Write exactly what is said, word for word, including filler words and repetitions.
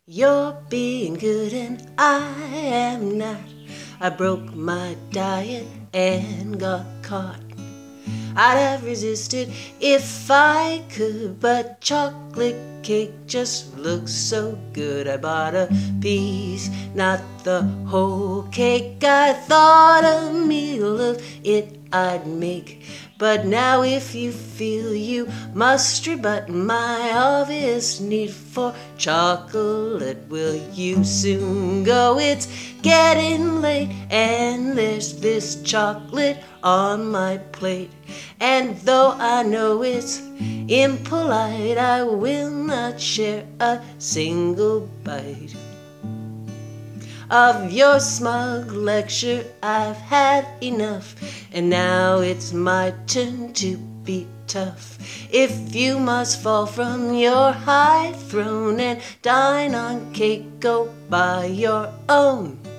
You're being good and I am not. I broke my diet and got caught. I'd have resisted if I could, but chocolate cake just looks so good. I bought a piece, not the whole cake. I thought a meal of it I'd make. But now if you feel you must rebut my obvious need for chocolate, will you soon go? It's getting late and there's this chocolate on my plate. And though I know it's impolite, I will not share a single bite of your smug lecture. I've had enough, and now it's my turn to be tough. If you must fall from your high throne and dine on cake, go buy your own.